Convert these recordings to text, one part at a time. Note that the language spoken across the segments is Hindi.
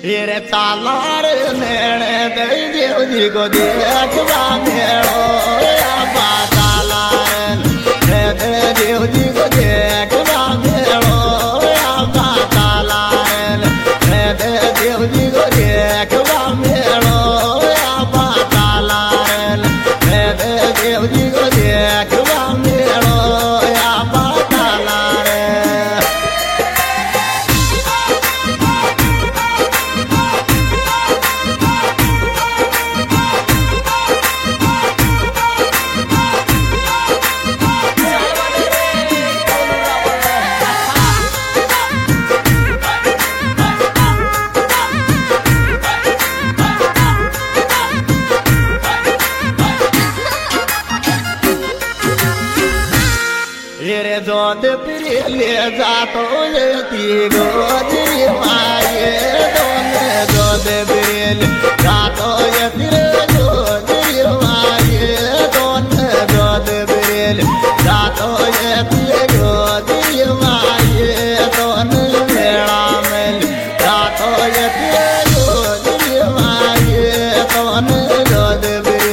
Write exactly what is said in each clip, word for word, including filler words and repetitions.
रे तालार नेड़े दे देव जी को देखवा मेड़ो आबा तालार दे देव जी को देखवा मेड़ो आबा तालार दे देव जी को देखवा मेड़ो आबा तालार दे देव जी को देखवा मेड़ो आबा तालार। रे जोत प्रिय ले जातो ती गोदरी माये दोने जोत प्रिय ले जातो यति गोदरी माये दोने जोत प्रिय ले जातो यति गोदरी माये दोने मेला में जातो यति गोदरी माये दोने जोत प्रिय।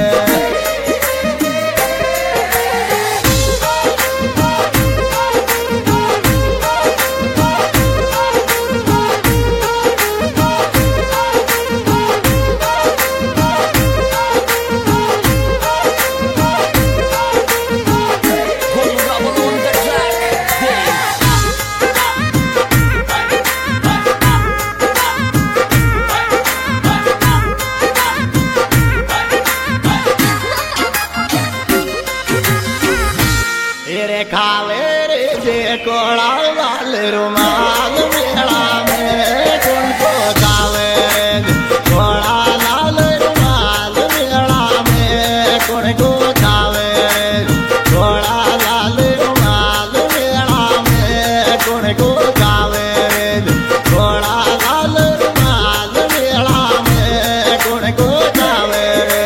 खावे रे जे कोड़ा वाले रुमाल मेला में कौन को खावे रे कोड़ा लाल रुमाल मेला में कौन को खावे रे कोड़ा लाल रुमाल मेला में कौन को खावे रे कोड़ा लाल रुमाल मेला में कौन को खावे रे।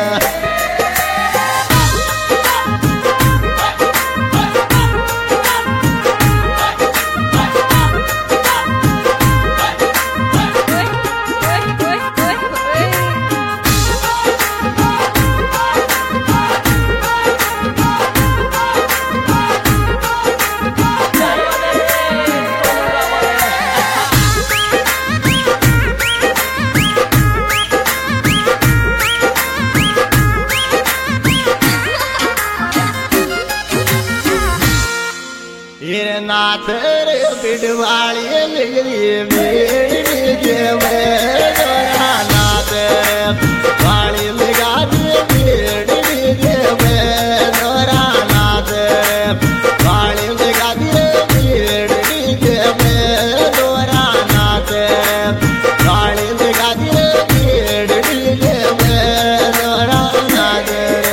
नाथ रे बिडवाड़ी लिगरी मेरी जेवे दोरा नाथ रे वाड़ी लिगा मेरी जेवे दोरा नाथ रे वाड़ी लिगा मेरी जेवे दोरा नाथ रे वाड़ी लिगा मेरी जेवे दोरा नाथ रे।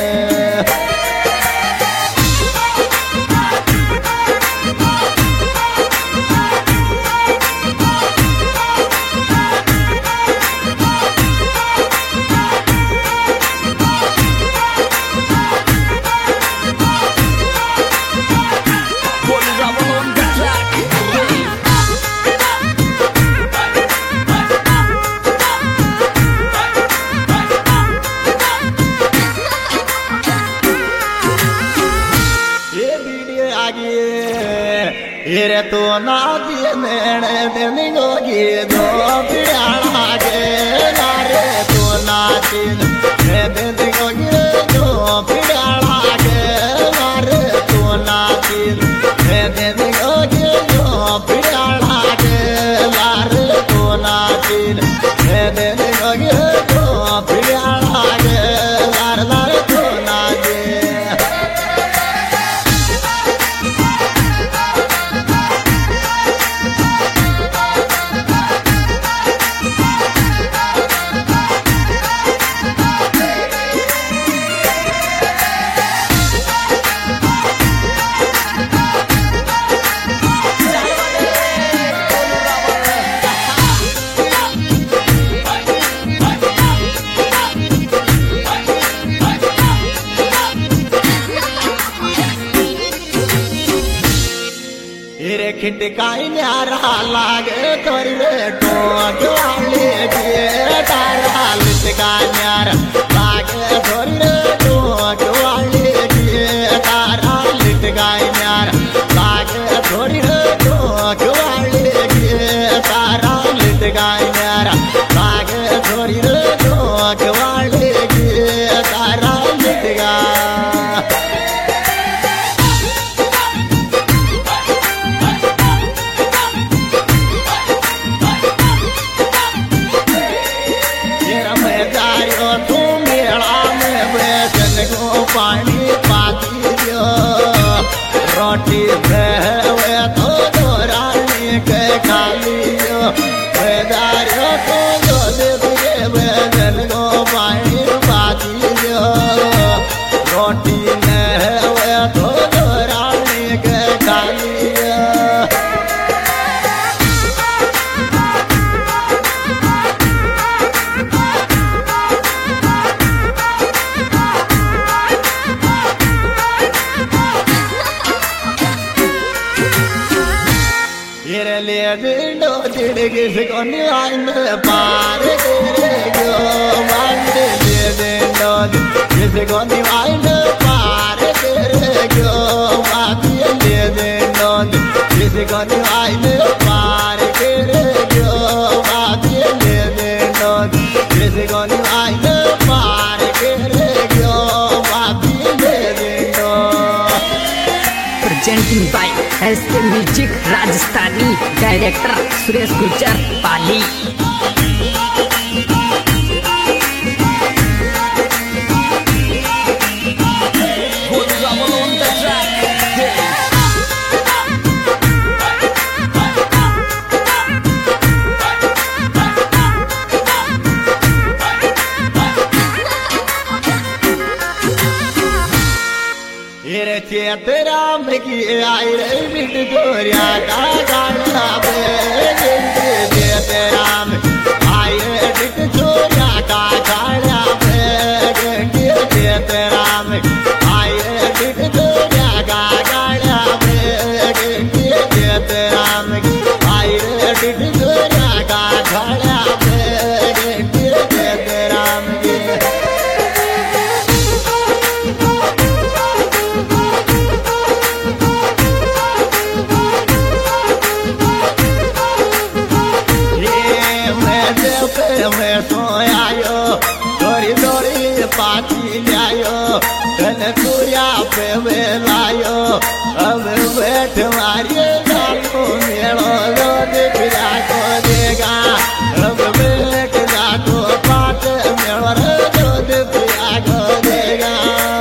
रे तो ना दिए मेरे दिन गोगी दो पियाला के नारे तो नाचिन रे दिन गोगी दो पियाला के नारे तो नाचिन रे दिन गोगी दो पियाला के नारे तो नाचिन रे दिन गोगी दो पियाला के नारे नारे तो नाचिन। खिटकाई न्यारा लागे तोरी रे टोक वाली किसको नीलाइन पार करेगो मांडे दे दे नोद किसको नीलाइन पार करेगो माती दे दे नोद किसको नीलाइन पार करेगो माती दे दे नोद किसको नीलाइन पार करेगो माती दे दे नोद। Presenting by S K Music Rajasthani, Director Suresh Gujjar Pali। तेरा में की आई रे बिट गोरिया का गाना पे तेरा में आई रे बिट गोरिया का गाना पे तेरा में आई रे बिट गोरिया का गाना पे तेरा में आई रे बिट गोरिया का गाना पे तेरा में मैं सोयायो थोड़ी थोड़ी पाती लायो तन पूरा पे लायो अब बैठ मारिए जानो मेलो रोज पिला को देगा अब बैठ जाको पाट मेलो रोज पिला को देगा।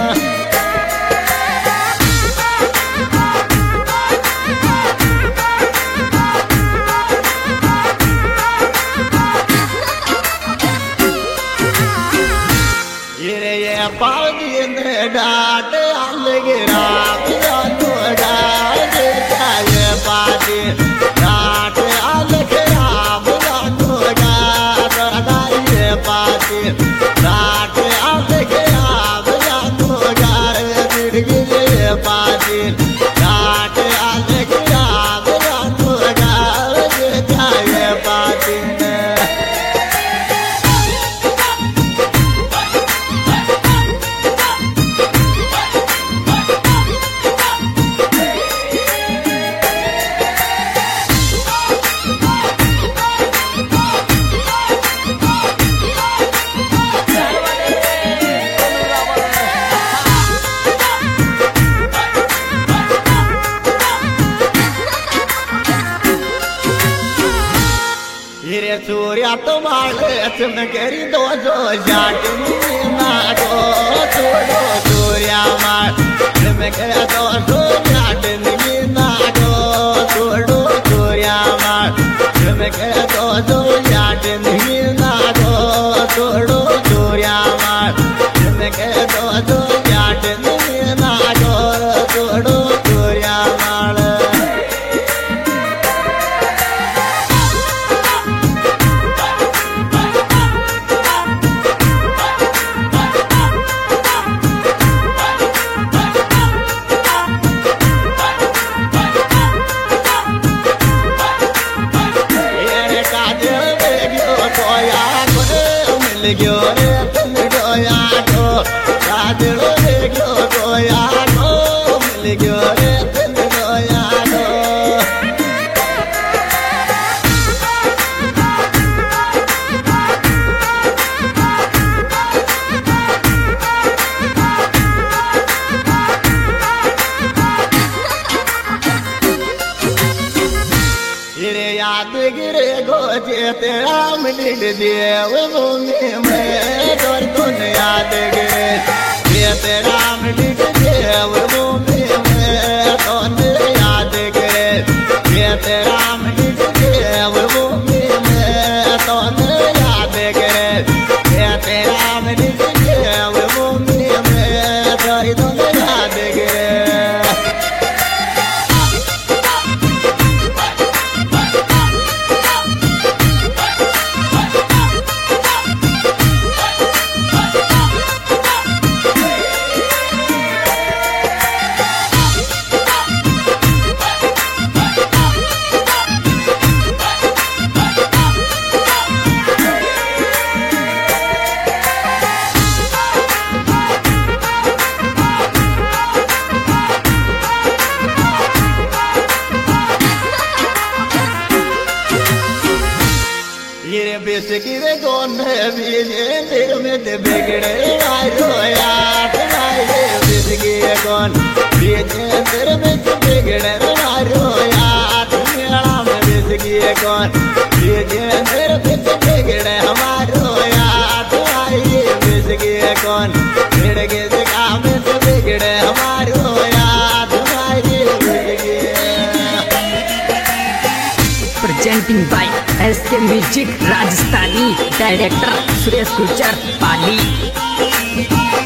पानी में डाट अलग रात जानो डाट जाए पानी डाट अलग राम जानो डाट डाले पानी डाट अलग राम जानो डाट गिरगिरे पानी डाट अलग राम जानो डाट जाए पानी सूर्या तुम्हारे चमकेरी दो जो जाट ना दो छोड़ो सूर्या मार चमके दो जो जाट ना दो छोड़ो सूर्या मार चमके दो जो जाट ना दो छोड़ो सूर्या मार चमके दो जो जाट ना दो छोड़ो सूर्या मार। गयो रे तुम गोया को राजड़ो रे गयो गोया को मिल गयो रे तुम गोया को। याद गिरे गोजे तेरा मिल देव भूमि में तोर तुन याद गिरे ये तेरा मिल देव भूमि में तुन याद गिरे ये तेरा मिल देव भूमि में तुन याद गिरे ये तेरा मिल देव भूमि में तोर तुन याद गिरे। ये रे बेसकी रे कौन है बीजे तेरे में ते बिगड़े वारो यार रे बेसकी रे कौन बीजे तेरे में ते बिगड़े वारो यार मेरा में बेसकी रे कौन बीजे तेरे में ते बिगड़े हमारो यार ये बेसकी रे कौन मेरे के काम में ते बिगड़े हमारो यार ये बेसकी presenting by S K music Rajasthani director Suresh Gurjar Pali.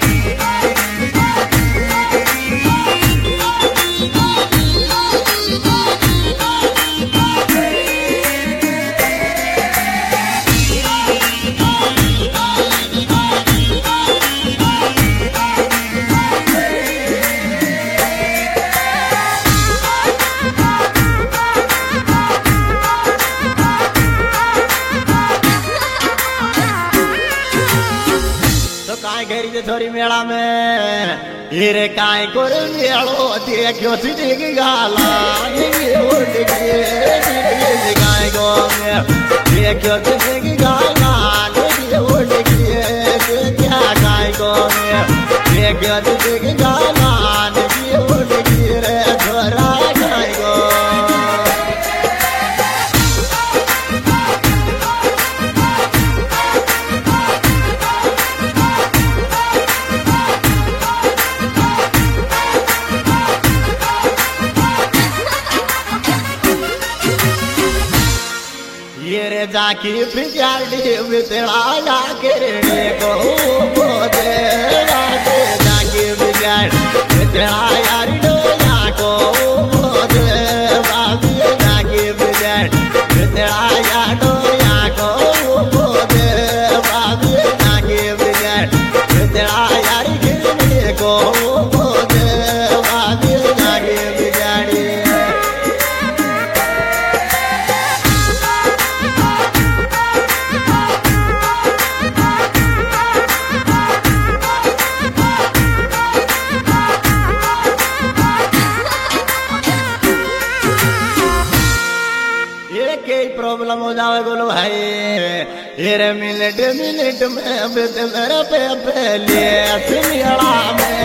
घेरी थोड़ी मेला में हीरे काय कोर मेलो देखो सीधी गाला उठ के काय को देखो सीधी गाला उठ के क्या काय को देखो सीधी गाला उठ के रे छोरा काय को जाकी पिछाड़ी बितड़ा जाके रे को बोले जाकी पिछाड़ी बितड़ा यार डो जाको बोले बाबी जाकी पिछाड़ी बितड़ा यार डो जाको बोले बाबी जाकी पिछाड़ी बितड़ा यार गिरने को बोले बाबी जाकी पिछाड़ी प्रॉब्लम हो जावे बोलो भाई ये मिनट मिनट में बितलर पे पहले सिमियाड़ा में